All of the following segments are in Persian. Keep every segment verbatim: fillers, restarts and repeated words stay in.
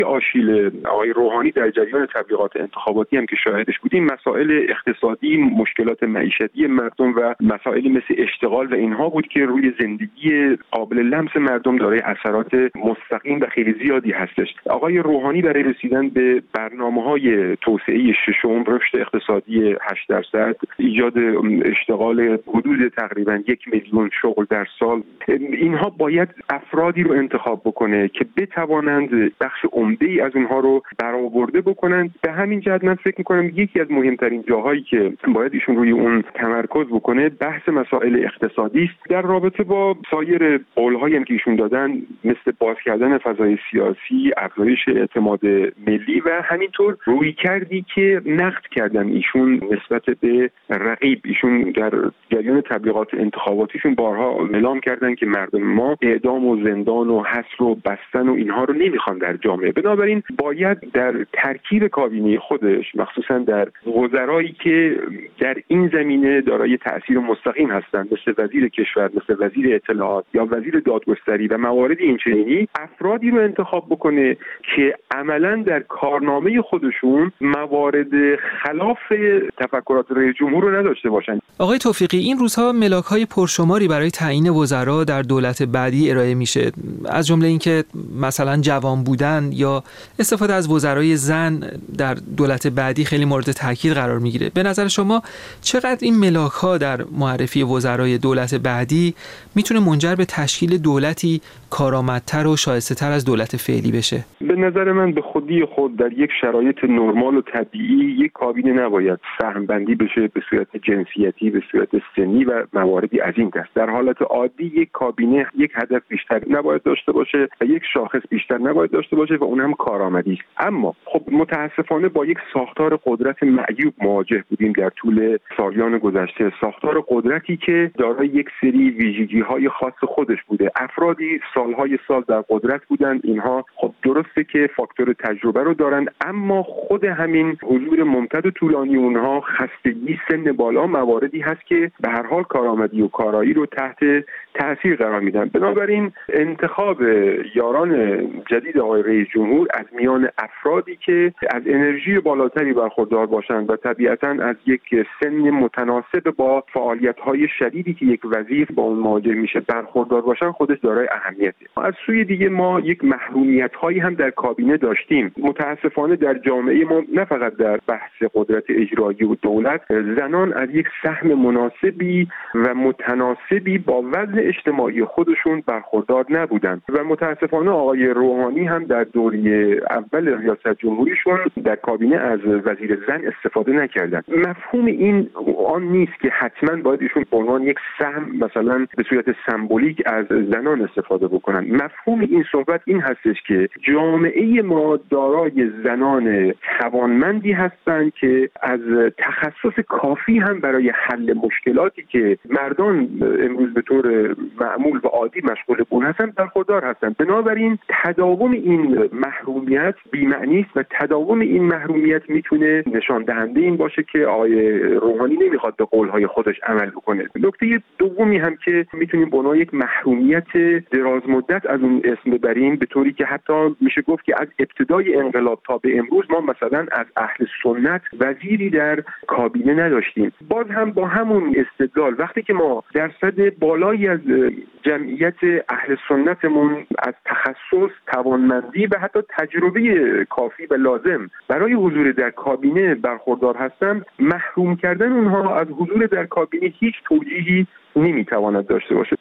آشیل آقای روحانی در جریان تبلیغات انتخاباتی هم که شاهدش بودیم، مسائل اقتصادی، مشکلات معیشتی مردم و مسائلی مثل اشتغال و اینها بود که روی زندگی قابل لمس مردم دارای اثرات مستقیم و خیلی زیادی هستش. آقای روحانی برای رسیدن به برنامه‌های توسعه ششم، رشد اقتصادی هشت درصد، ایجاد اشتغال حدود تقریبا یک میلیون شغل در سال، اینها باید افرادی رو انتخاب بکنه که بتوانند بخش عمده‌ای از اونها رو برآورده بکنند. به همین جهت من فکر می‌کنم یکی از مهمترین جاهایی که باید ایشون روی اون تمرکز بکنه بحث مسائل اقتصادی است. در رابطه با سایر قول‌هایی هم که ایشون دادن، مثل باز کردن فضای سیاسی، افزایش اعتماد ملی و همینطور رویکردی که نقد کردن ایشون نسبت به رقیب. ایشون در جریان تبلیغات انتخاباتیشون بارها اعلام کردن که مردم ما اعدام و زندان و حصر و بستن و اینها رو نمیخوان در جامعه. بنابراین باید در ترکیب کابینه خودش، مخصوصا در وزرایی که در این زمینه دارای تأثیر مستقیم هستند، مثل وزیر کشور، مثل وزیر اطلاعات یا وزیر دادگستری و موارد اینچنینی، افرادی رو انتخاب بکنه که عملاً در کارنامه خودشون موارد خلاف تفکرات رئیس جمهور رو نداشته باشن. آقای توفیقی، این روزها ملاک‌های پرشماری برای تعیین وزرا در دولت بعدی ارائه میشه، از جمله اینکه مثلا جوان بودن یا استفاده از وزرای زن در دولت بعدی خیلی مورد تاکید قرار میگیره. به نظر شما چقدر این ملاک‌ها در معرفی وزرای دولت بعدی میتونه منجر به تشکیل دولتی کارآمدتر و شایسته‌تر از دولت فعلی بشه؟ به نظر من به خودی خود در یک شرایط نرمال و طبیعی یک کابینه نباید سهم بندی بشه به صورت جنسیتی، به صورت سنی و مواردی از این دست. در حالت عادی یک کابینه یک هدف بیشتر نباید داشته باشه و یک شاخص بیشتر نباید داشته باشه و اون هم کارآمدی است. اما خب متاسفانه با یک ساختار قدرت معیوب مواجه بودیم در طول سالیان گذشته، ساختار قدرتی که دارای یک سری ویژگی‌های خاص خودش بوده. افرادی سالهای سال در قدرت بودند، اینها خب درسته که فاکتور تجربه رو دارن، اما خود همین حضور ممتد و طولانی اونها، خستگی، سن بالا، مواردی هست که به هر حال کارآمدی و کارایی رو تحت تأثیر قرار میدن. بنابراین انتخاب یاران جدید آقای رئیس جمهور از میان افرادی که از انرژی بالاتری برخوردار باشند و طبیعتاً از یک سن متناسب با فعالیت‌های شدیدی که یک وزیر با اون مواجه میشه برخوردار باشن، خودش دارای اهمیته. از سوی دیگه ما یک محرومیت‌هایی هم در کابینه داشتیم. متاسفانه در جامعه ما، نه فقط در بحث قدرت اجرایی و دولت، زنان از یک سهم مناسبی و متناسبی با وضع اجتماعی خودشون برخوردار نبودند و متاسفانه آقای روحانی هم در دوره اول ریاست جمهوریشون در کابینه از وزیر زن استفاده نکردند. مفهوم این آن نیست که حتما باید ایشون به عنوان یک سهم مثلا به صورت سمبولیک از زنان استفاده بکنن. مفهوم این صحبت این هستش که جامعه ما دارای زنان توانمندی هستند که از تخصص کافی هم برای حل مشکلاتی که مردان امروز به طور معمول و عادی مشغول اون هستند برخوردار هستند. بنابراین تداوم این محرومیت بی‌معنی است و تداوم این محرومیت میتونه نشان دهنده این باشه که آقای روحانی نمیخواد به قولهای خودش عمل بکنه. نکته دومی هم که میتونیم به عنوان یک محرومیت دراز مدت از اون اسم ببریم، به طوری که حتی میشه گفت که از ابتدای انقلاب تا به امروز ما مثلا از اهل سنت وزیری در کابینه نداشتیم. باز هم با همون استدلال، وقتی که ما درصد بالایی از جمعیت اهل سنتمون از تخصص، توانمندی و حتی تجربه کافی و لازم برای حضور در کابینه برخوردار هستن، محروم کردن اونها از حضور در کابینه هیچ توجیهی نمیتواند داشته باشه.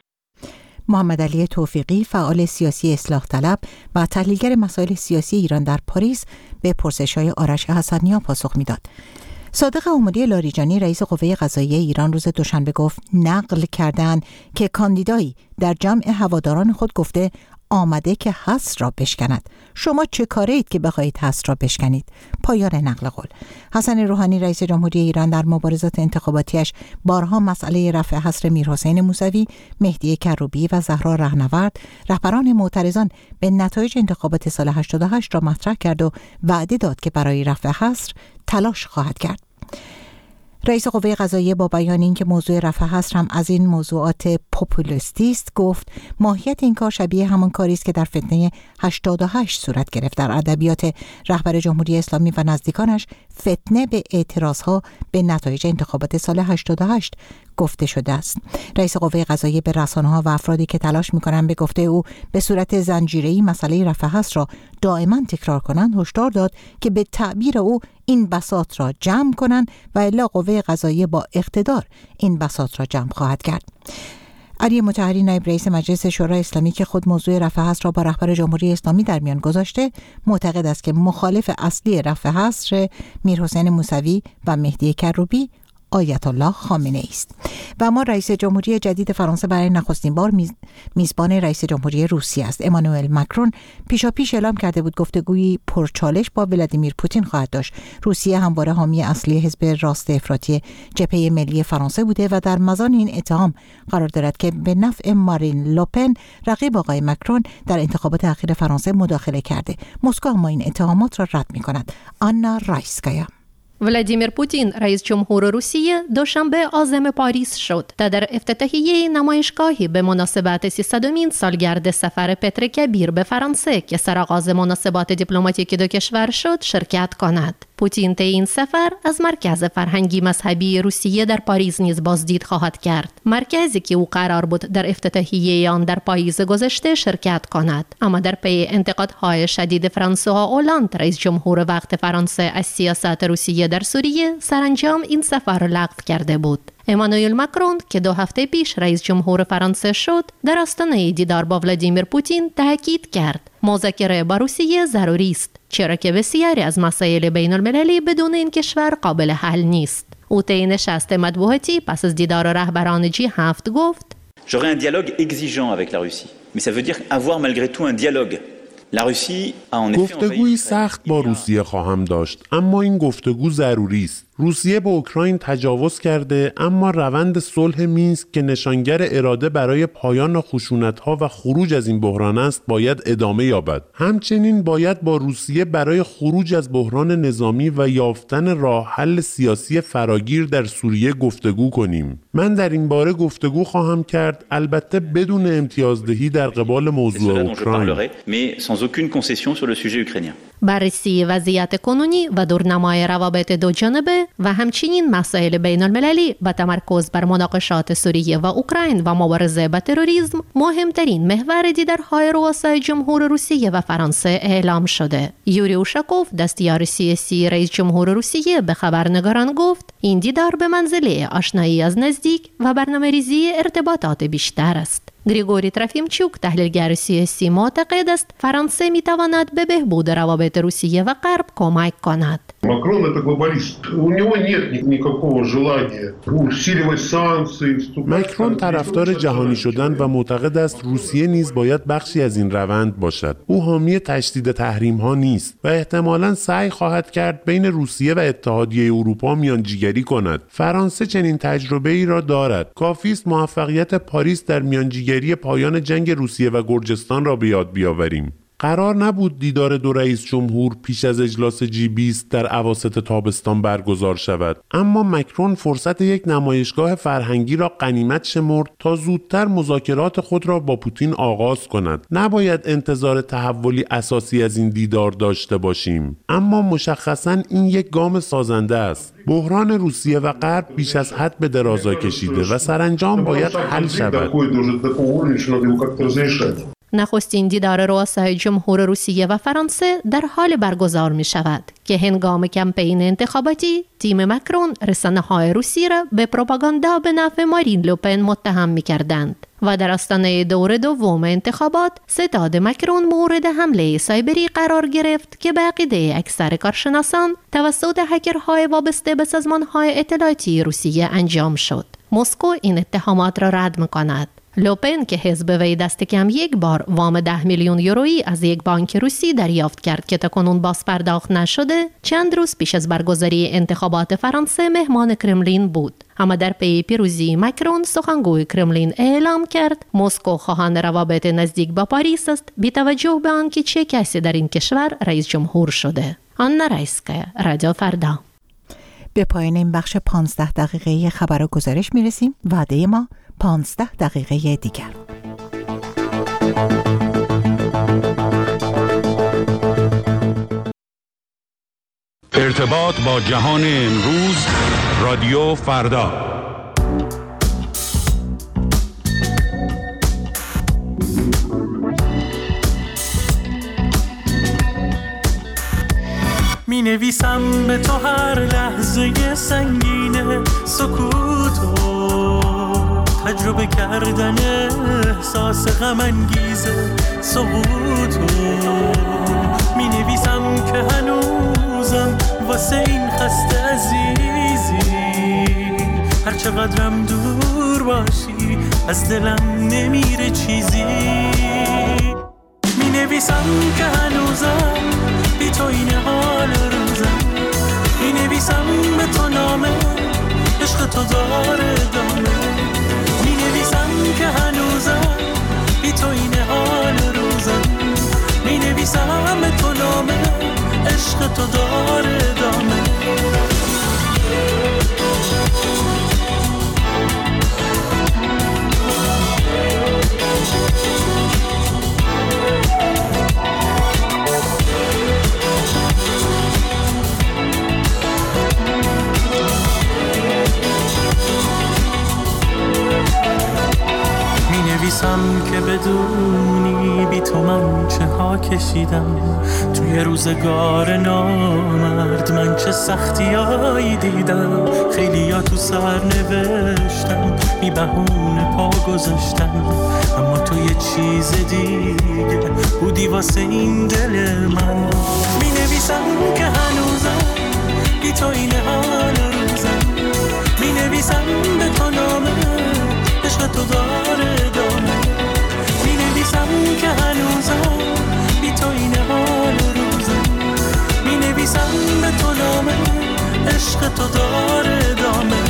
محمد علی توفیقی، فعال سیاسی اصلاح طلب و تحلیلگر مسائل سیاسی ایران در پاریس، به پرسش‌های آرش حسنی‌ها پاسخ میداد. صادق عمری لاریجانی، رئیس قوه قضاییه ایران، روز دوشنبه گفت نقل کردند که کاندیدایی در جمع هواداران خود گفته آمده که حصر را بشکند. شما چه کاره اید که بخواهید حصر را بشکنید؟ پایان نقل قول. حسن روحانی، رئیس جمهوری ایران، در مبارزات انتخاباتیش بارها مسئله رفع حصر میرحسین موسوی، مهدی کروبی و زهرا رهنورد، رهبران معترضان به نتایج انتخابات سال هشتاد و هشت را مطرح کرد و وعده داد که برای رفع حصر تلاش خواهد کرد. رئیس قوه قضاییه با بیان اینکه موضوع رفع حصر هم از این موضوعات پوپولیستی است گفت ماهیت این کار شبیه همان کاری است که در فتنه هشتاد و هشت صورت گرفت. در ادبیات رهبر جمهوری اسلامی و نزدیکانش فتنه به اعتراضها به نتایج انتخابات سال هشتاد و هشت گفته شده است. رئیس قوه قضاییه به رسانه‌ها و افرادی که تلاش می‌کنند به گفته او به صورت زنجیره‌ای مسئله رفع حصر را دائما تکرار کنند هشدار داد که به تعبیر او این بساط را جمع کنند و الا قوه قضاییه با اقتدار این بساط را جمع خواهد کرد. علی مطهری نایب رئیس مجلس شورای اسلامی که خود موضوع رفع حصر را با رهبر جمهوری اسلامی در میان گذاشته معتقد است که مخالف اصلی رفع حصر میرحسین موسوی و مهدی کروبی آیت الله خامنه ای است. و اما رئیس جمهوری جدید فرانسه برای نخستین بار میز... میزبان رئیس جمهوری روسیه است. امانوئل مکرون پیشاپیش اعلام کرده بود گفتگویی پرچالش با ولادیمیر پوتین خواهد داشت. روسیه همواره حامی اصلی حزب راست افراطی جبهه ملی فرانسه بوده و در مزان این اتهام قرار دارد که به نفع مارین لوپن رقیب آقای مکرون در انتخابات اخیر فرانسه مداخله کرده. مسکو اما این اتهامات را رد می‌کند. آنا رایسکایا. ولادیمیر پوتین رئیس جمهور روسیه دوشنبه عازم پاریس شد تا در افتتاحیه نمایشگاهی به مناسبت سیصدمین سالگرد سفر پتر کبیر به فرانسه که سرآغاز مناسبات دیپلماتیک دو کشور شد شرکت کند. پوتین طی این سفر از مرکز فرهنگی مذهبی روسیه در پاریس نیز بازدید خواهد کرد. مرکزی که او قرار بود در افتتاحیه آن در پاییز گذشته شرکت کند، اما در پی انتقادهای شدید فرانسوا اولاند رئیس جمهور وقت فرانسه از سیاست روسیه در سوریه سرانجام این سفر را لغو کرده بود. امانوئل مکرون که دو هفته پیش رئیس جمهور فرانسه شد در آستانه دیدار با ولادیمیر پوتین تاکید کرد مذاکره با روسیه ضروری است، چرا که بسیاری از مسائل بین المللی بدون این کشور قابل حل نیست. او طی نشست مطبوعاتی پس از دیدار رهبران جی هفت گفت J'aurai un dialogue exigeant avec la Russie, mais ça veut dire avoir malgré tout un dialogue. گفتگوی سخت با روسیه خواهم داشت، اما این گفتگو ضروری است. روسیه به اوکراین تجاوز کرده، اما روند صلح مینسک که نشانگر اراده برای پایان خشونت‌ها و خروج از این بحران است باید ادامه یابد. همچنین باید با روسیه برای خروج از بحران نظامی و یافتن راه حل سیاسی فراگیر در سوریه گفتگو کنیم. من در این باره گفتگو خواهم کرد، البته بدون امتیازدهی در قبال موضوع اوکراین. بررسی وضعیت کنونی و دورنمای روابط دو جانبه و همچنین مسائل بین المللی با تمرکز بر مناقشات سوریه و اوکراین و مبارزه با تروریسم مهمترین محور دیدارهای رؤسای جمهور روسیه و فرانسه اعلام شده. یوری اوشاکوف دستیار سیاسی رئیس جمهور روسیه به خبرنگاران گفت این دیدار به منزله آشنایی از نزدیک و برنامه‌ریزی ارتباطات بیشتر است. گریگوری ترافیمچوک تحلیلگر سیاسی معتقد است فرانسه میتواند به بهبود روابط روسیه و غرب کمک کند. Макрон это глобалист. У него нет никакого желания усиливать санкции. مکرون طرفدار جهانی شدن و معتقد است روسیه نیز باید بخشی از این روند باشد. او حامی تشدید تحریم ها نیست و احتمالاً سعی خواهد کرد بین روسیه و اتحادیه اروپا میانجیگری کند. فرانسه چنین تجربه ای را دارد. کافی است موفقیت پاریس در میانجیگری پایان جنگ روسیه و گرجستان را به یاد بیاوریم. قرار نبود دیدار دو رئیس جمهور پیش از اجلاس جی بیست در اواسط تابستان برگزار شود، اما مکرون فرصت یک نمایشگاه فرهنگی را غنیمت شمرد تا زودتر مذاکرات خود را با پوتین آغاز کند. نباید انتظار تحولی اساسی از این دیدار داشته باشیم، اما مشخصاً این یک گام سازنده است. بحران روسیه و غرب بیش از حد به درازا کشیده و سرانجام باید حل شود. نخستین دیدار رؤسای جمهور روسیه و فرانسه در حال برگزار می شود که هنگام کمپین انتخاباتی تیم مکرون رسانه‌های روسی را به پروپاگاندا به نفع مارین لوپن متهم می کردند و در آستانه دور دوم انتخابات ستاد مکرون مورد حمله سایبری قرار گرفت که به عقیده اکثر کارشناسان توسط هکرهای وابسته به سازمان‌های اطلاعاتی روسیه انجام شد. مسکو این اتهامات را رد می کند. لوپن که حزب وی دست کم یک بار وام ده میلیون یورویی از یک بانک روسی دریافت کرد که تاکنون باز پرداخت نشده، چند روز پیش از برگزاری انتخابات فرانسه مهمان کرملین بود. اما در پی پیروزی مکرون سخنگوی کرملین اعلام کرد مسکو خواهان روابط نزدیک با پاریس است بی توجه به آنکه چه کسی در این کشور رئیس جمهور شده. آنا رایسکایا، رادیو فردا. به پایان این بخش پانزده دقیقه خبر و گزارش میرسیم. وعده ما پانزده دقیقه دیگر. ارتباط با جهان امروز، رادیو فردا. می نویسم به تو هر لحظه سنگین سکوتو، تجربه کردن احساس غم انگیز سقوطو. می نویسم که هنوزم واسه این خسته عزیزی، هر چقدرم دور باشی از دلم نمیره چیزی. می نویسم که هنوزم بی تو این حال روزم، می نویسم به تو نامه عشق تو داره دامه. می نویسم که هنوزم بی تو این حال روزم، می نویسم به تو نامه عشق تو داره دامه. نویسم که بدونی بی تو من چه ها کشیدم، توی روزگار نامرد من چه سختیایی دیدم. خیلی ها تو سر نوشتم بی بهونه پا گذاشتم، اما تو یه چیز دیگه بودی واسه این دل من. می نویسم که هنوزم بی تو این حال روزم، می نویسم به تو نامه عشق تو داره دامه. می نویسم که هنوزم بی تو این حال روزم، می نویسم به تو نامه عشق تو داره دامه.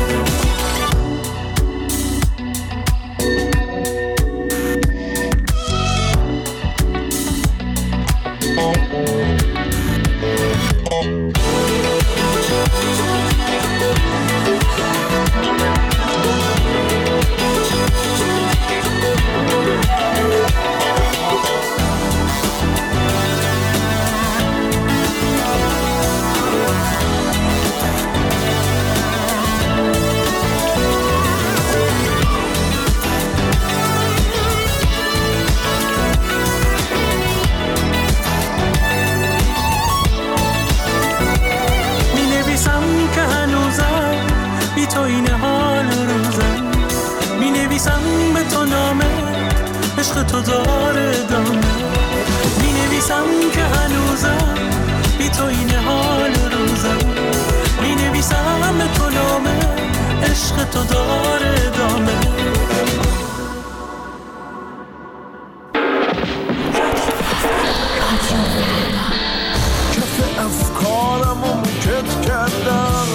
تو داره دامه. می نویسم که هنوزم بی تو این حال روزم، می نویسم به تو نامه عشق تو داره دامه. کف افکارم رو موکت کردم،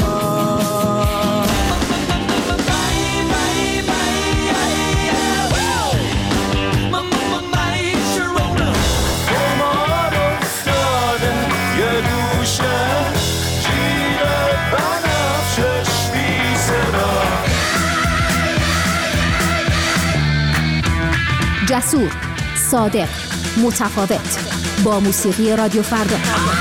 جسور، صادق، متفاوت، با موسیقی رادیو فردا.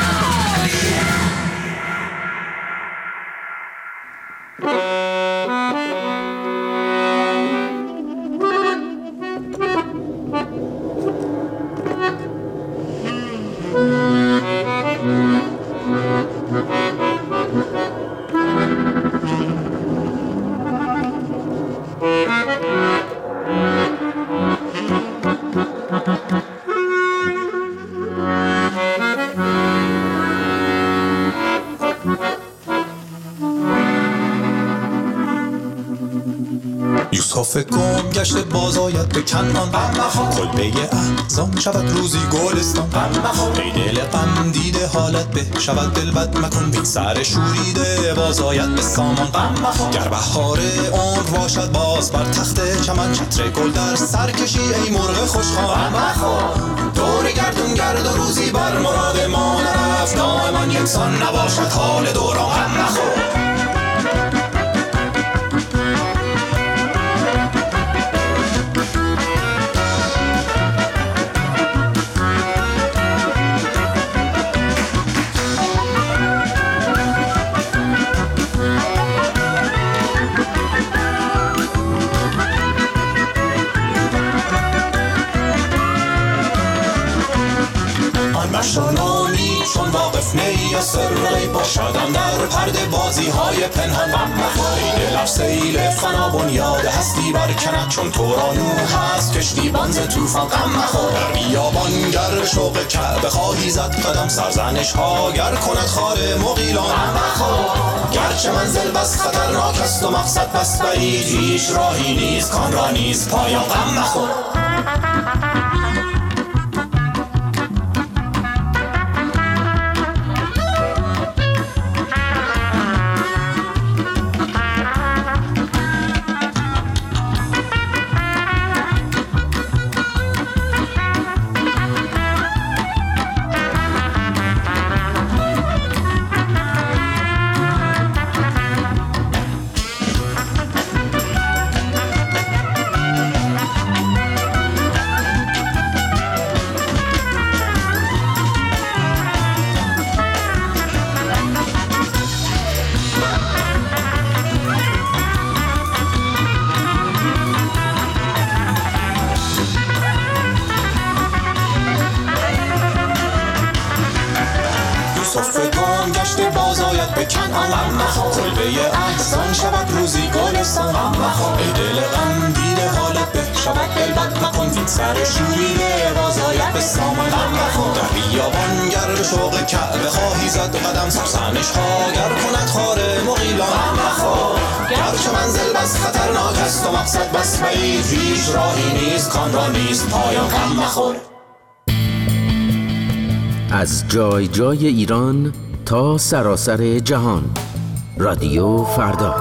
یوسف گم گشته باز آید به کنعان، کلبه احزان شود روزی گلستان. ای دل غم دیده حالت به شود دل بد مکن، بین سر شوریده باز آید به سامان. گر بهار عمر باشد باز بر تخت چمن، چتر گل در سر کشی ای مرغ خوشخوان. دور گردون گرد و روزی بر مراد ما نرد، رفت دائما یکسان نباشد حال دوران غم مخور. مشانامی چون واقف نی سری باشدم در پرده بازی های پنهان غم مخور. ای دلم سیل فنا بنیاد هستی برکند چون تو را نوح هست کشتی بانز توفان غم مخور. در بیابان گر شوق کعبه خواهی زد قدم سرزنش ها گر کند خار مغیلان غم مخور. گرچه منزل بس خطرناک است و مقصد بس بعید هیچ راهی نیست کان را نیست پایان غم مخور. صفگان گشته باز آید به کنعان غم مخور. کلبه احزان شود روزی گلستان غم مخور. ای دل غم دیده حالت به شود دلبد مکن وین سر شوریده باز آید به سامان غم مخور. در بیابان گر به شوق کعبه خواهی زد قدم سرزنش ها گر کند خار مغیلان غم مخور. گرچه منزل بس خطرناک است و مقصد بس بعید هیچ راهی نیست کان را نیست پایان غم مخور. از جای جای ایران تا سراسر جهان، رادیو فردا.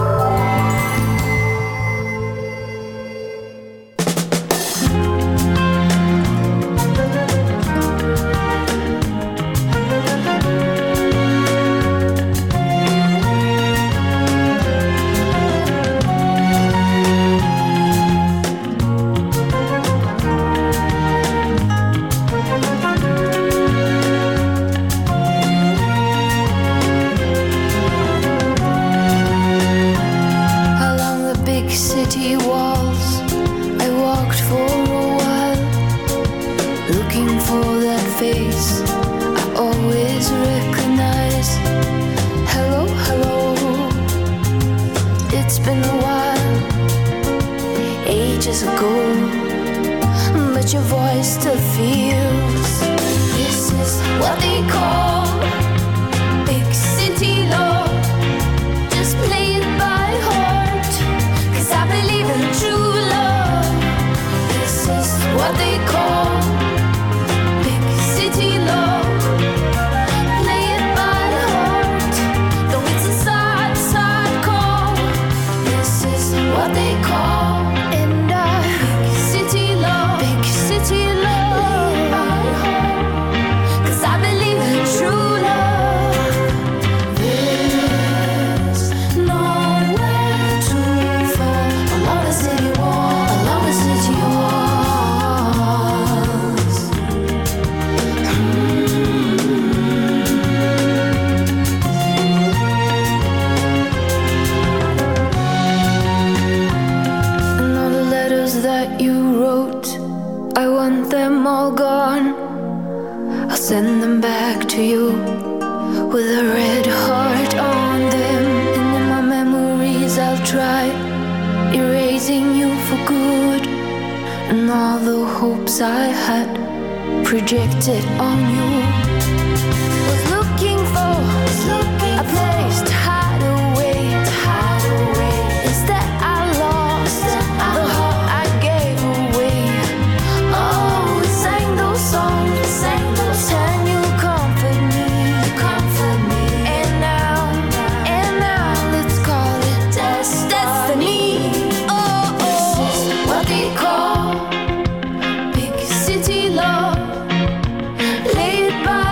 Projected on you was looking for was looking a place to hide away, to hide away. Instead I lost Instead the heart I gave away. Oh, we sang those songs, we sang those and you comfort me, you comfort me. And now, and now let's call it des- destiny. Oh, oh, this is what they call big city love. Laid by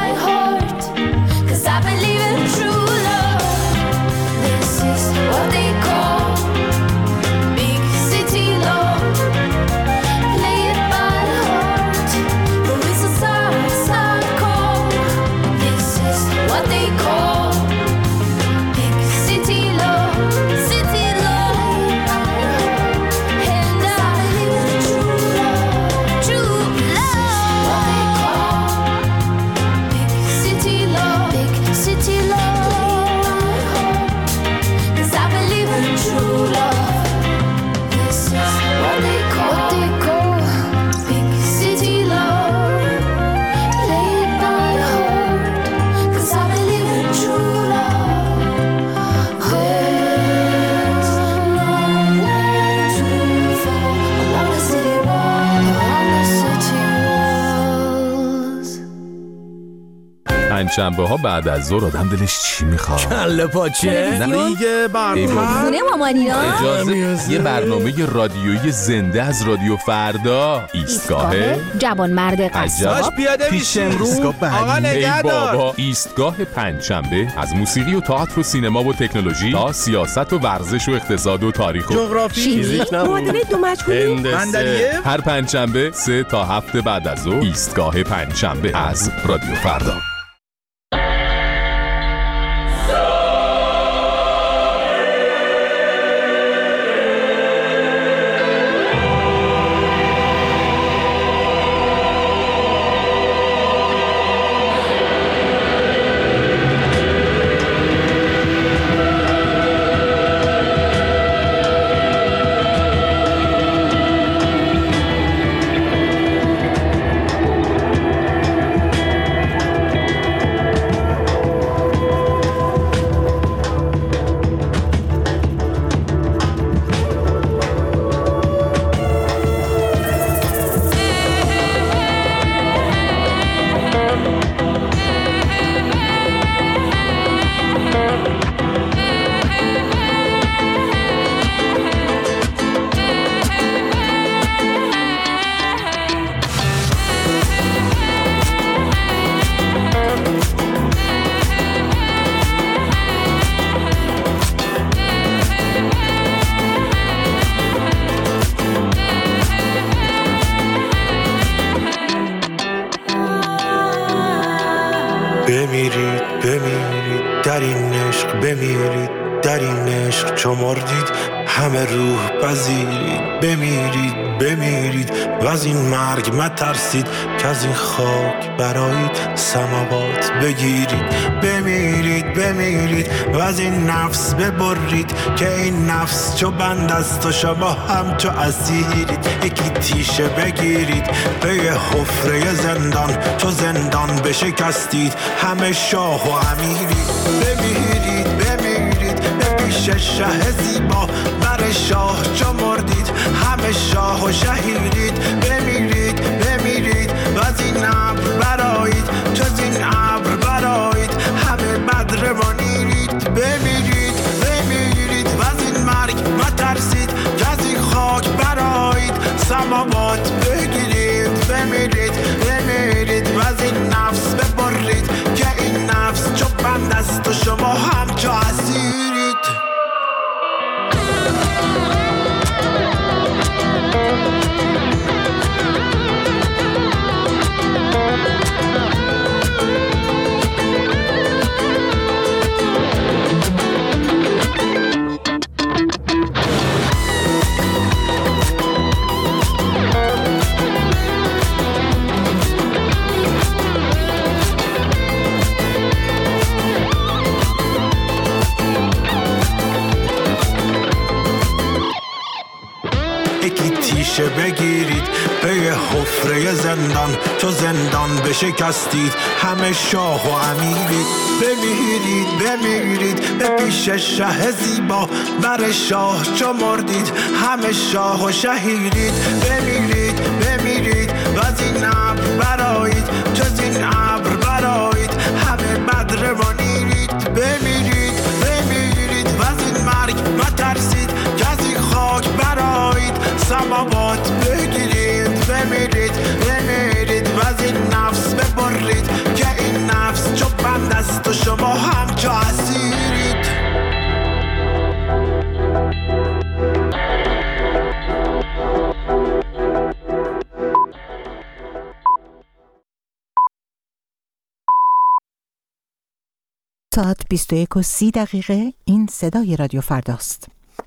پنجشنبه ها بعد از ظهر آدم دلش چی میخواد؟ کله پاچه؟ دیگه برنامه خونه مامانینا. اجازه یه برنامه رادیویی زنده از رادیو فردا. ایستگاه جوانمرد قصاب. پیاده پیش امروز آقا نگهدار. بابا ایستگاه پنجشنبه از موسیقی و تئاتر و سینما و تکنولوژی تا سیاست و ورزش و اقتصاد و تاریخ و جغرافی، فیزیک، معادله دو مجهولی، هندسه. هر پنجشنبه سه تا هفت بعد از ظهر ایستگاه پنجشنبه از رادیو فردا. بمیرید بمیرید در این عشق، بمیرید در این عشق چو مردید همه روح پذیرید. بمیرید بمیرید و از این مرگ مترسید که از این خاک برایید سماوات بگیرید. بمیرید بمیرید و از این نفس ببرید که این نفس چو بند است و شما هم چو اسیرید. یکی تیشه بگیرید به یه حفره زندان، چو زندان بشکستید همه شاه و امیرید. بمیرید بمیرید به پیش شه زیبا، بر شاه چو مردید همه شاه و شهیدید. بمیرید بمیرید و از این ابر برایید، چو از این ابر برایید همه بدر منیرید. بمیرید بمیرید و از این مرگ مترسید که از این خاک برایید سماوات بگیرید. بمیرید بمیرید و از این نفس ببرید که این نفس چو بند است و شما هم چو اسیرید. بگیرید به یه حفره زندان، چو زندان بشکستید همه شاه و امیرید. بمیرید بمیرید به پیش شه زیبا، بر شاه چو مردید همه شاه و شهیدید. بمیرید بمیرید و از این ابر برایید، چو از این ابر برایید همه بدر منیرید. بمیرید بمیرید و از این مرگ مترسید که از این خاک برایید سماوات بگیرید. بمیرید بمیرید و از این نفس ببرید که این نفس چو بند است و شما هم چو اسیرید. ساعت بیست و یک و سی دقیقه. این صدای رادیو فرداست.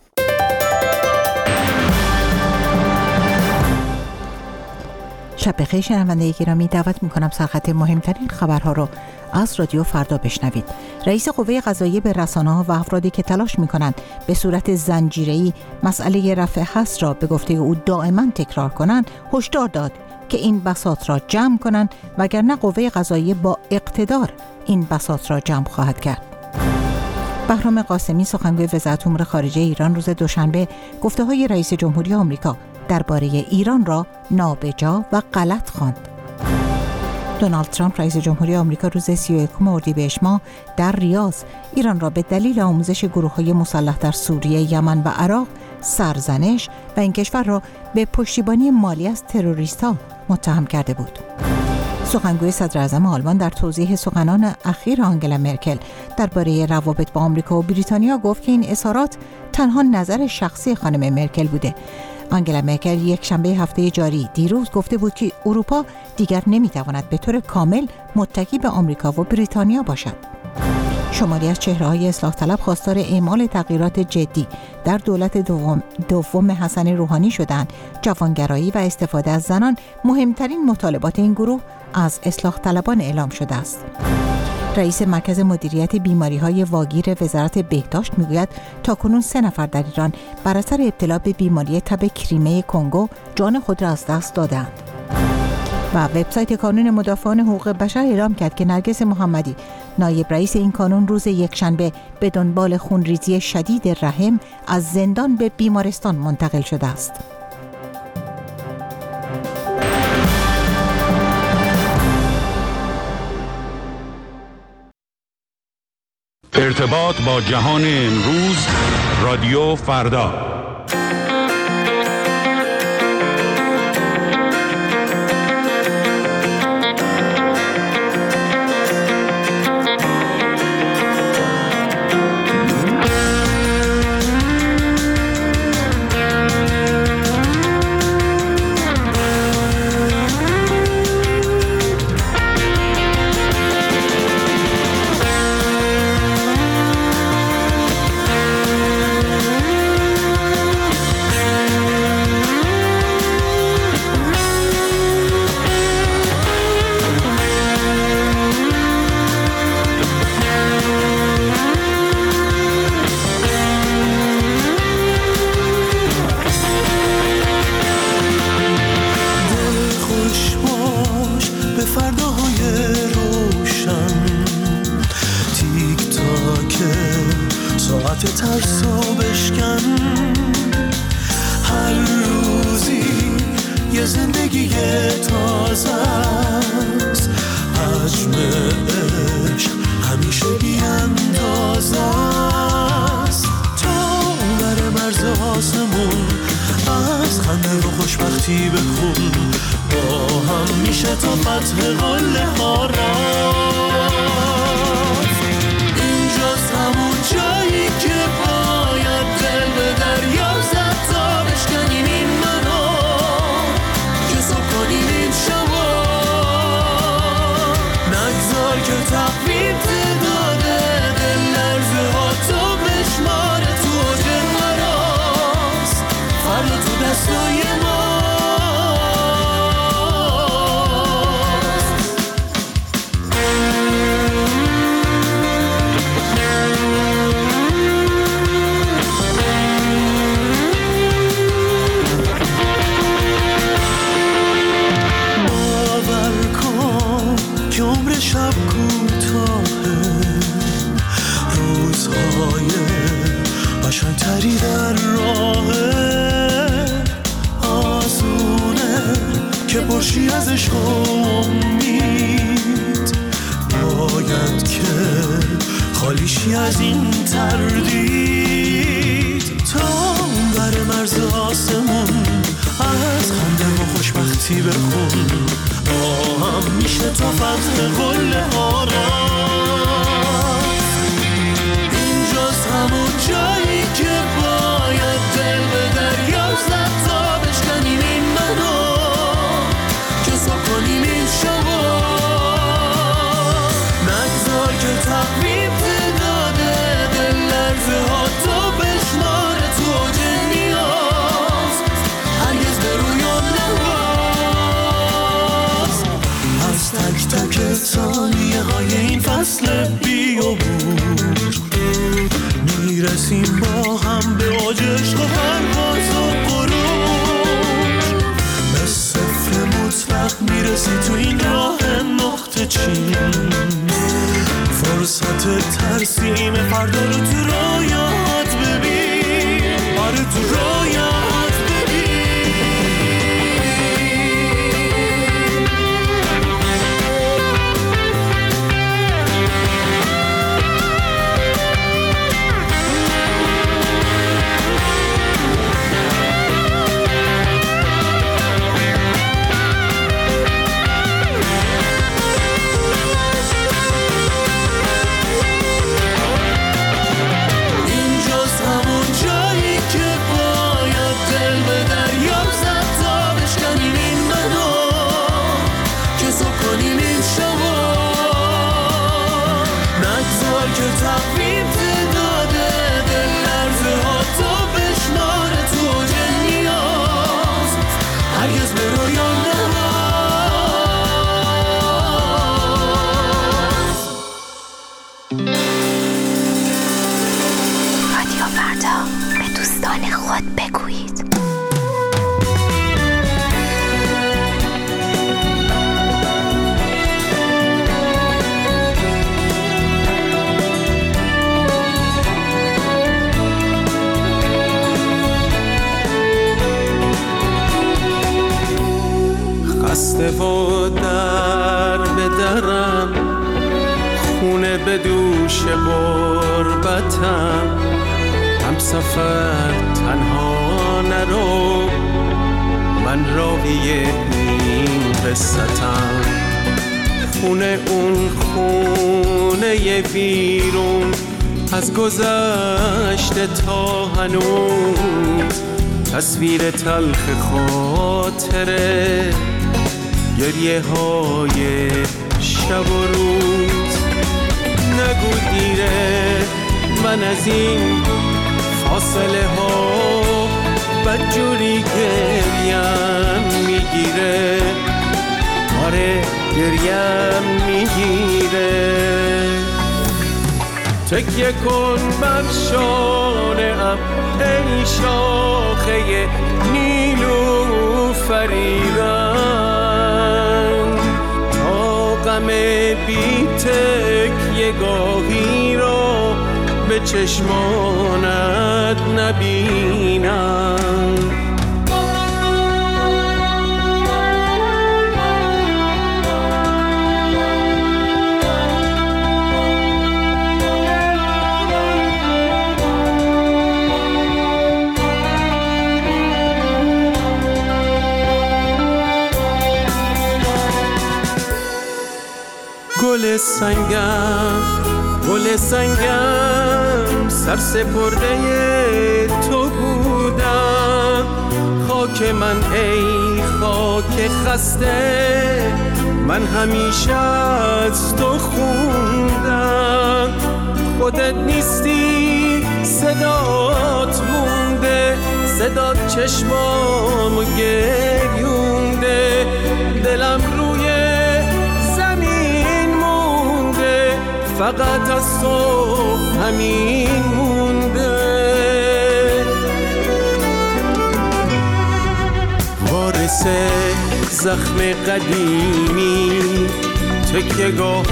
شب بخیر شنونده گرامی، دعوت میکنم سرخط مهمترین خبرها رو از رادیو فردا بشنوید. رئیس قوه قضاییه به رسانه‌ها و افرادی که تلاش میکنند به صورت زنجیره‌ای مسئله رفع حظر را به گفته او دائما تکرار کنند هشدار داد که این بساط را جمع کنند وگرنه قوه قضاییه با اقتدار این بساط را جمع خواهد کرد. بهرام قاسمی سخنگوی وزارت امور خارجه ایران روز دوشنبه گفته‌های رئیس جمهوری آمریکا درباره ایران را نابجا و غلط خواند. دونالد ترامپ رئیس جمهوری آمریکا روز سی و یکم اردیبهشت ماه در ریاض ایران را به دلیل آموزش گروه‌های مسلح در سوریه، یمن و عراق سرزنش و این کشور را به پشتیبانی مالی از تروریست‌ها متهم کرده بود. سخنگوی صدر اعظم آلمان در توضیح سخنان اخیر آنگلا مرکل درباره روابط با آمریکا و بریتانیا گفت که این اظهارات تنها نظر شخصی خانم مرکل بوده. آنگلا مرکل یک شنبه هفته جاری دیروز گفته بود که اروپا دیگر نمیتواند به طور کامل متکی به آمریکا و بریتانیا باشد. شماری از چهره‌های اصلاح طلب خواستار اعمال تغییرات جدی در دولت دوم, دوم حسن روحانی شدند. جوانگرایی و استفاده از زنان مهمترین مطالبات این گروه از اصلاح طلبان اعلام شده است. رئیس مرکز مدیریت بیماری‌های واگیر وزارت بهداشت میگوید تاکنون سه نفر در ایران بر اثر ابتلا به بیماری تب کریمه کنگو جان خود را از دست دادند. و وبسایت کانون مدافعان حقوق بشر اعلام کرد که نرگس محمدی، نایب رئیس این کانون، روز یکشنبه به دنبال خونریزی شدید رحم از زندان به بیمارستان منتقل شده است. ارتباط با جهان امروز، رادیو فردا. خود بگویید. خسته و در به درم، خونه به دوش غربتم، هم سفر تنها نرو، من راوی این قصتم. خونه اون خونه ویرون، از گذشته تا هنوز تصویر تلخ خاطره، گریه های شب و روز. نگو دیره من از این فاصله ها بدجوری گریم میگیره، آره گریم میگیره. تکیه کن بر شانه‌ام ای شاخه نیلوفریدن، تا غم بی تکیه گاهی را به چشمانت نبینم. گل سنگم گل سنگم سر سپرده تو بودم، خاک من ای خاک خسته، من همیشه از تو خوندم. خودت نیستی صدات مونده، صدات چشمامو گریونده، دلم روی فقط از تو همین مونده. وارث زخم قدیمی، تکیه‌گاه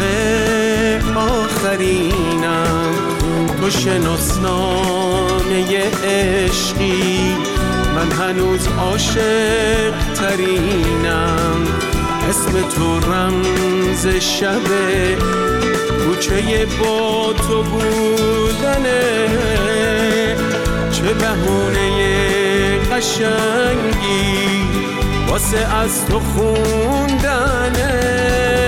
آخرینم، تو شناسنامه عشقی، من هنوز عاشق ترینم. اسم تو رمز شبه، کوچه با تو بودنه، چه بهونه قشنگی واسه از تو خوندنه.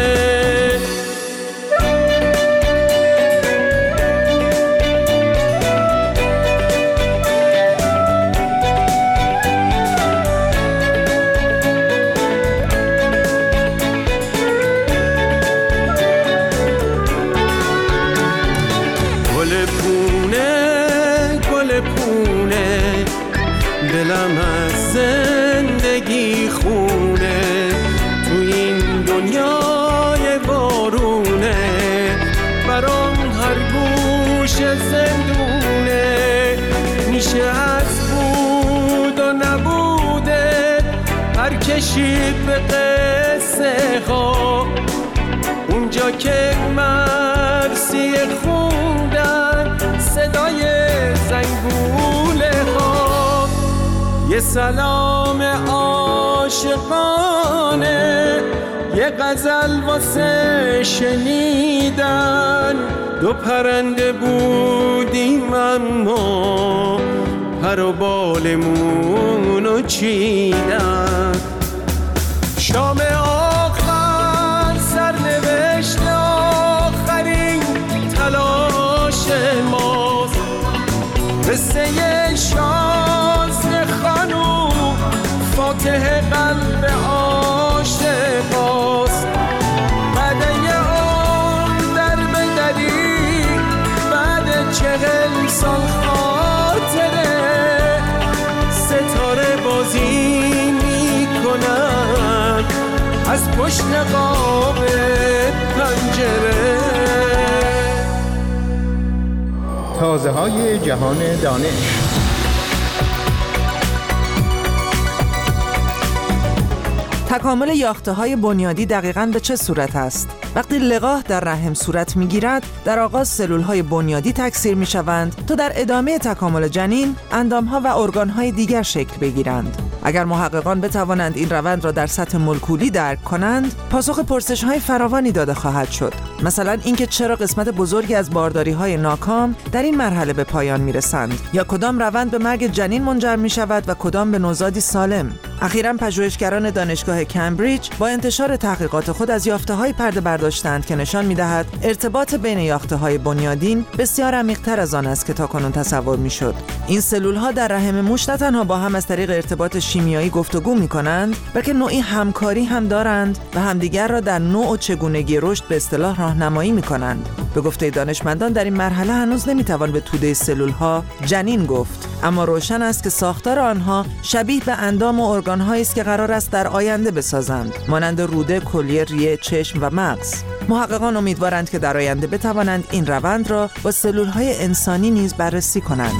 دلم از زندگی خونه، تو این دنیای بارونه، برام هر گوش زندونه. میشه از بود و نبوده هر کشید به قصه ها، اونجا که مرسی خوندن صدای زنگوله ها. یه سلام عاشقانه، یه غزل واسه شنیدن، دو پرنده بودیم اما پر و بالمونو چیدن. شام آخر سرنوشت آخرین تلاش ماست، قصه شازده خانوم فاتح قلب عاشقاست. بعد یه عمر در بدری، بعد چهل سال خاطره، ستاره بازی میکنن از پشت قاب پنجره. تازه های جهان دانش. تکامل یافته‌های بنیادی دقیقاً به چه صورت است؟ وقتی لقاح در رحم صورت می‌گیرد، در آغاز سلول‌های بنیادی تکثیر می‌شوند تا در ادامه تکامل جنین، اندام‌ها و ارگان‌های دیگر شکل بگیرند. اگر محققان بتوانند این روند را در سطح مولکولی درک کنند، پاسخ پرسش‌های فراوانی داده خواهد شد. مثلا اینکه چرا قسمت بزرگی از بارداری‌های ناکام در این مرحله به پایان می‌رسند، یا کدام روند به مرگ جنین منجر می‌شود و کدام به نوزادی سالم. اخیراً پژوهشگران دانشگاه کمبریج با انتشار تحقیقات خود از یافته‌های پرده برداشتند که نشان می‌دهد ارتباط بین یافته‌های بنیادین بسیار عمیق‌تر از آن است که تاکنون تصور می‌شد. این سلول‌ها در رحم موش نه تنها با هم از طریق ارتباط شیمیایی گفتگو می‌کنند، بلکه نوعی همکاری هم دارند و همدیگر را در نوع و چگونگی رشد به اصطلاح راهنمایی می‌کنند. به گفته دانشمندان در این مرحله هنوز نمی‌توان به توده سلول‌ها جنین گفت، اما روشن است که ساختار آنها شبیه به اندام و ارگان‌هایی است که قرار است در آینده بسازند، مانند روده، کلیه، ریه، چشم و مغز. محققان امیدوارند که در آینده بتوانند این روند را با سلول‌های انسانی نیز بررسی کنند.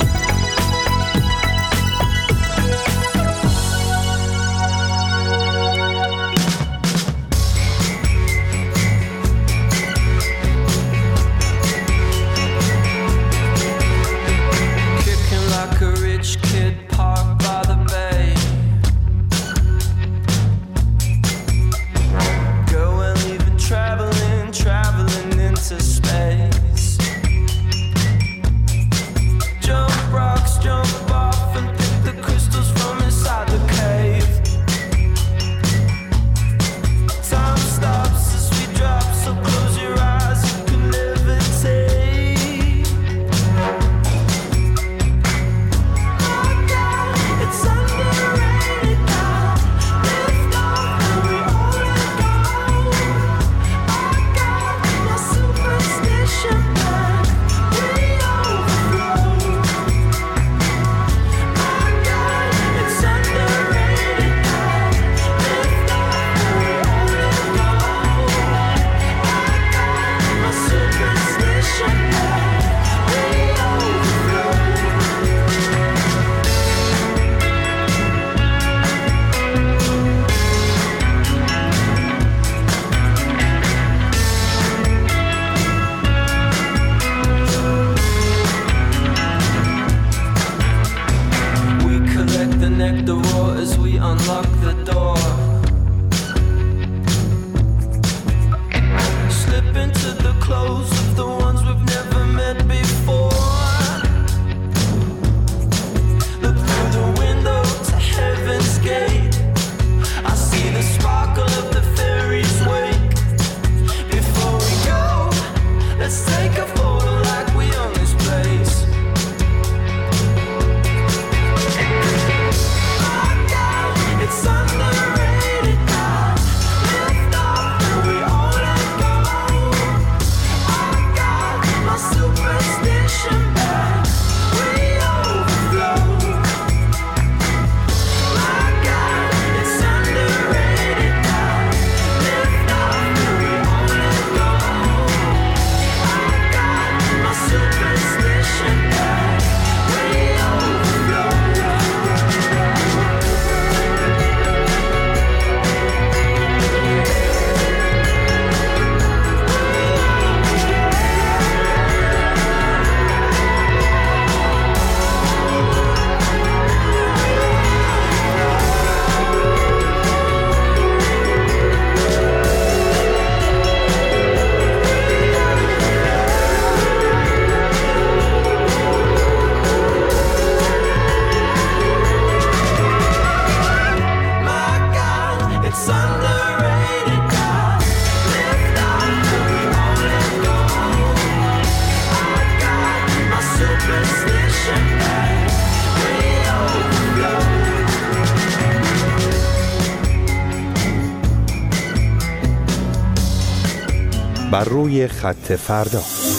بر روی خط فردا.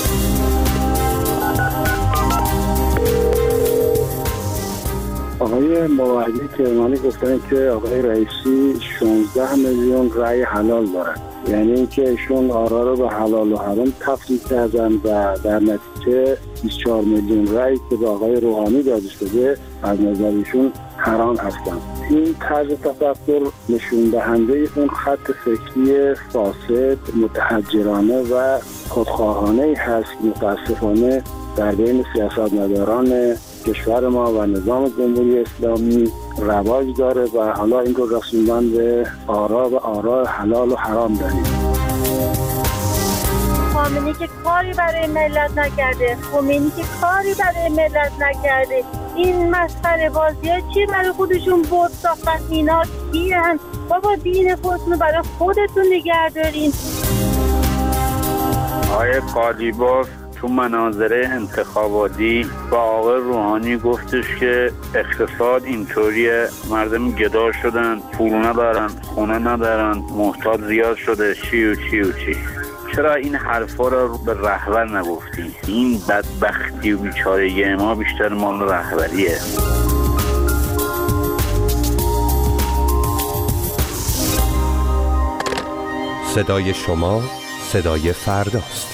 آقای مواهبی کرمانی گفتن که آقای رئیسی شانزده میلیون رأی حلال دارن، یعنی اینکه ایشون آرا رو به حلال و حرام تفصیل کردن و در نتیجه بیست و چهار میلیون رأی که به آقای روحانی داده شده از نظر ایشون حرام هستند. این طرز تفکر نشون دهنده اون خط فکری فاسد، متحجرانه و خودخواهانه هست متاسفانه در بین سیاستمداران کشور ما و نظام جمهوری اسلامی رواج داره و حالا این رو رسوندن به آرا و آرا حلال و حرام داریم. خامنه‌ای که کاری برای ملت نکرده، خمینی که کاری برای ملت نکرده، این مسخره بازی‌ها چی برای خودشون بود ساختن؟ اینا کیان؟ بابا دین خودتون برای خودتون نگه دارین. آقای قالیباف تو مناظره انتخاباتی با آقای روحانی گفتش که اقتصاد اینطوریه، مردم گدا شدن، پول ندارن، خونه ندارن، محتاج زیاد شده، چی و چی و چی. چرا این حرفا رو به رهبر نگفتی؟ این بدبختی و بیچارگی ما بیشتر مال رهبریه. صدای شما صدای فرداست.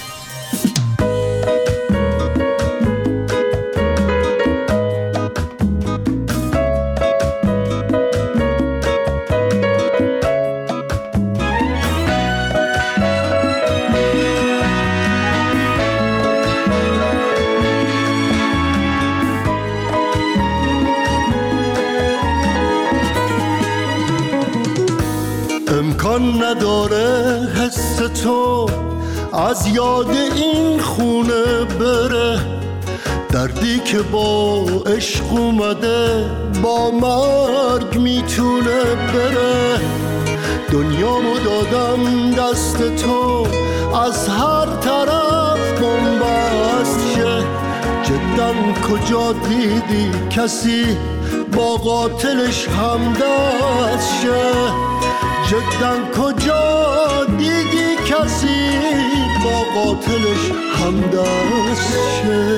امکان نداره حس تو از یاد این خونه بره، دردی که با عشق اومده با مرگ میتونه بره. دنیامو دادم دست تو از هر طرف بنبست شه، جداً کجا دیدی کسی با قاتلش همدست شه؟ جداً کجا دیدی کسی با قاتلش همدست شه؟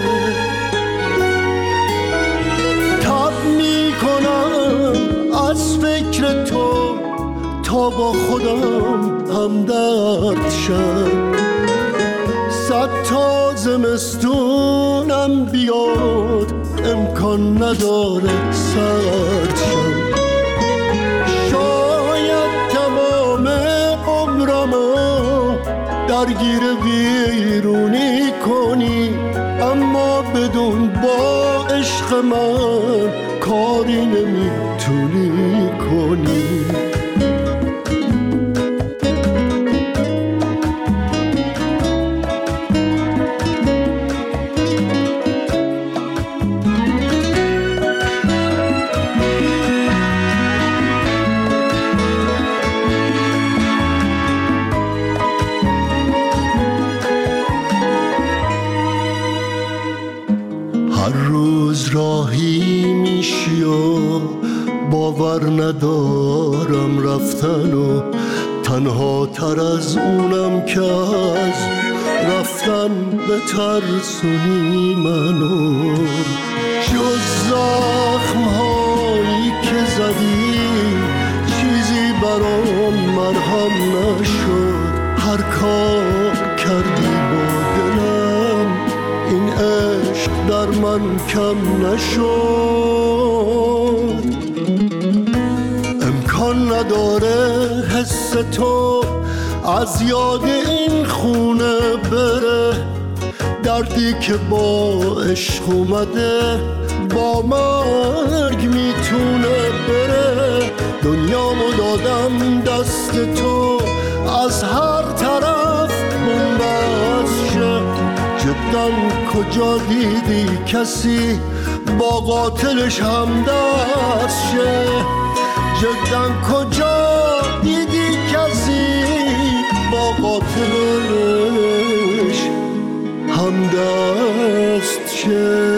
تب میکنم از فکر تو تا با خودم همدرد شم. صد تا زمستونم بیاد امکان نداره سرد شم. درگیر ویرونی کنی اما بدون با عشق من کاری نمیتونی کنی. راهی میشی و باور ندارم رفتن و تنها تر از اونم که از رفتن به ترسونی منو. جز زخم هایی که زدی چیزی برام مرهم نشد. هر کار کردی با دلم این عشق در من کم نشد. امکان نداره حس تو از یاد این خونه بره، دردی که با عشق اومده با مرگ میتونه بره. دنیامو دادم دست تو از هر طرف بنبست شه. جداً کجا دیدی کسی با قاتلش همدست شه؟ جداً کجا دیدی کسی با قاتلش همدست شه؟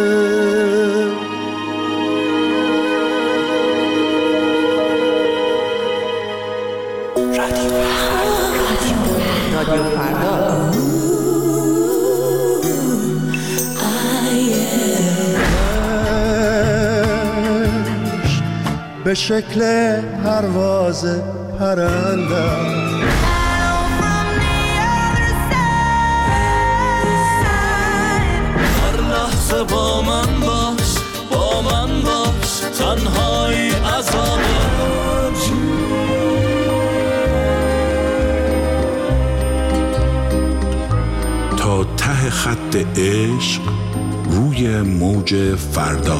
رادیو فردا. به شکل پرواز پرنده هر لحظه با من باش، با من باش، تنها خط عشق روی موج فردا.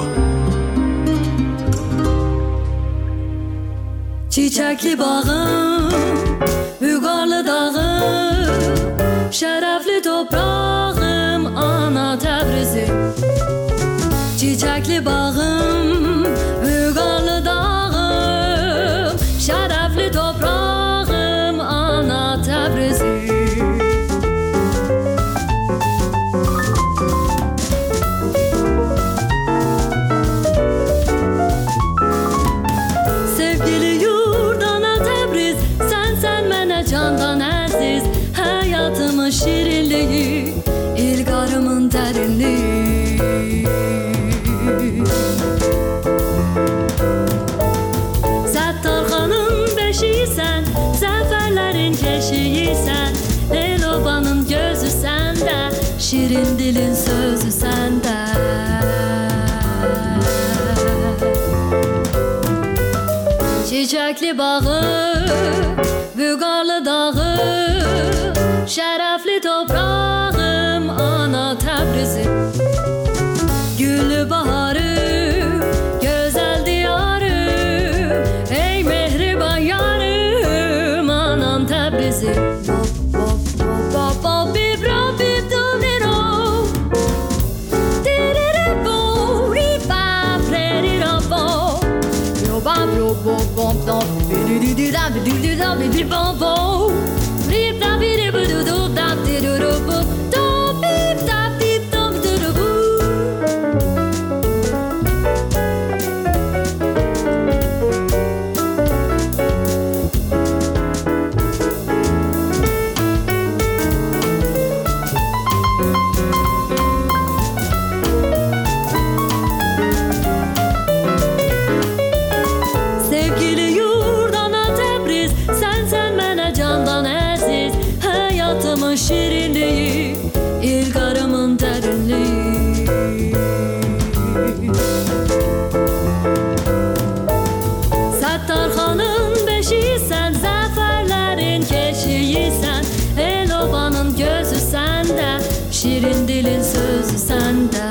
Çiçekli bağım, Bügarlı dağım, şerefli toprağım, ana Təbrizim. Çiçekli bağım, Bügarlı dağım, şerefli toprağım, ana Təbrizim. Candan aziz, hayatımın şirinliği, ilgarımın derinliği. Zəttarxanın beşiysən, zəfərlərin keşiysən, Elobanın gözü səndə, şirin dilin sözü səndə. Çiçekli bağı, Bügarlı dağı, şerefli toprağım, ana Təbrizim. Güllü baharım, güzel diyarım, ey mehriban yarım, anam Təbrizim. Şirinliği, ilgarımın derinliği. Zəttarxanın beşiysən, zəfərlərin keşiysən, Elobanın gözü səndə, şirin dilin sözü səndə.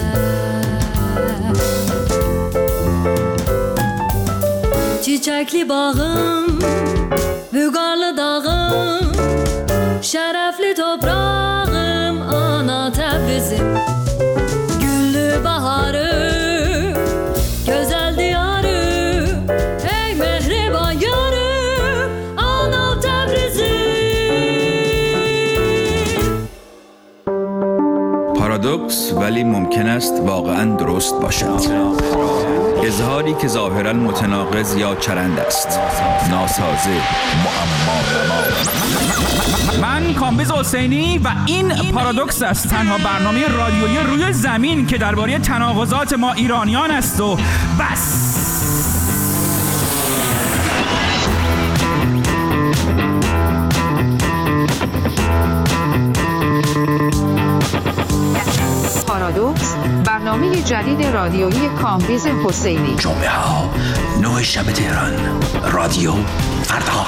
Çiçekli bağım, Bügarlı dağım, şerefli toprağım, ana Təbrizim. Güllü baharım, güzel diyarım, ey mehriban yarım, ana Təbrizim. پارادوکس ولی ممکن است واقعاً درست باشد. اظهاری که ظاهراً متناقض یا چرند است، ناسازه، معما. من کامبیز حسینی و این پارادوکس است، تنها برنامه رادیویی روی زمین که درباره تناقضات ما ایرانیان است و بس. پارادوکس، برنامه جدید رادیویی کامبیز حسینی. جمعه ها نه شب تهران، رادیو فردا.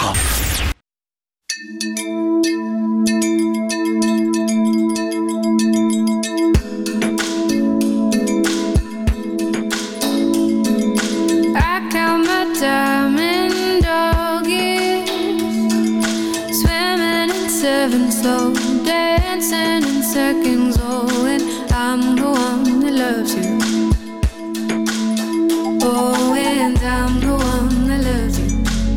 Slow dancing in seconds, oh, and I'm the one that loves you. Oh, and I'm the one that loves you.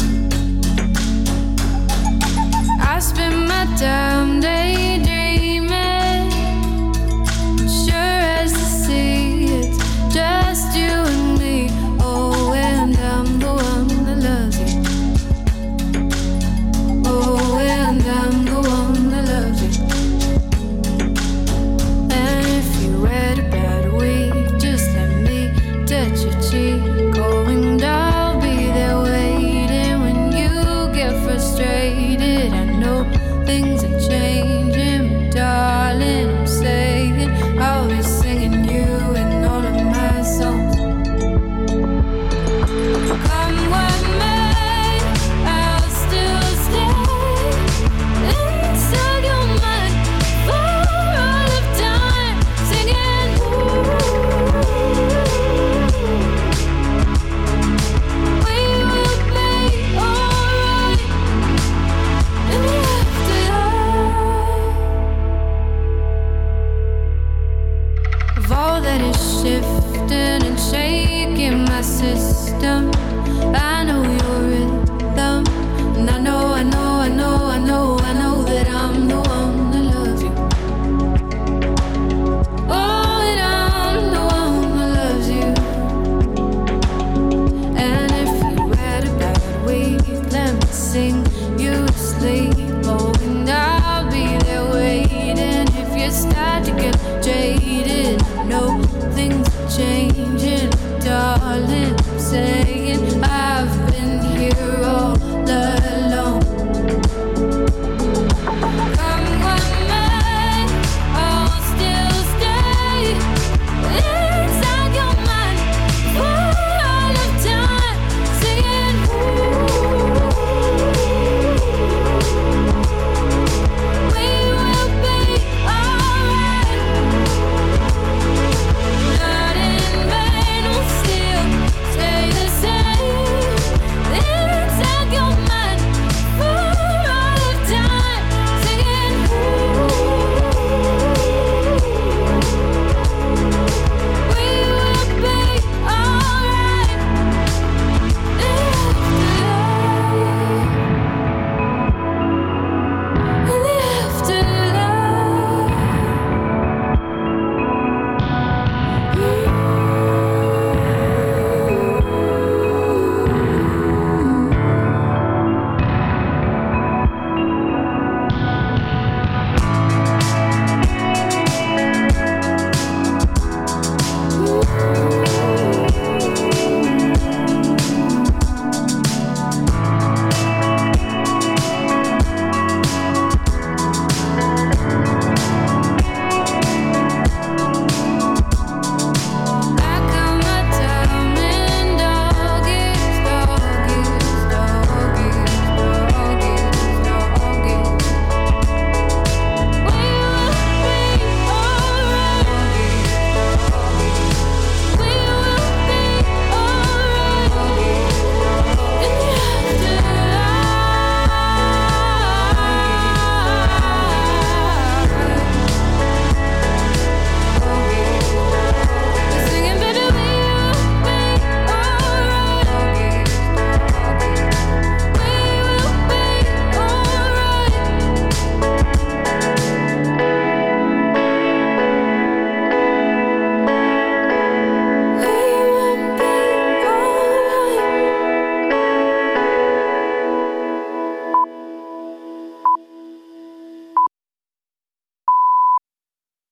I spend my time daydreaming, sure as the sea, it's just you and me. Oh, and I'm the one that loves you. Oh, and I'm the one that loves you. And if you read about a week is shifting and shaking my system. I know your rhythm, and I know, I know, I know, I know, I know that I'm the one that loves you. Oh, that I'm the one that loves you. And if you had a bad week, let me sing you to sleep. Oh, and I'll be there waiting if you start to get jaded. No, things are changing, darling.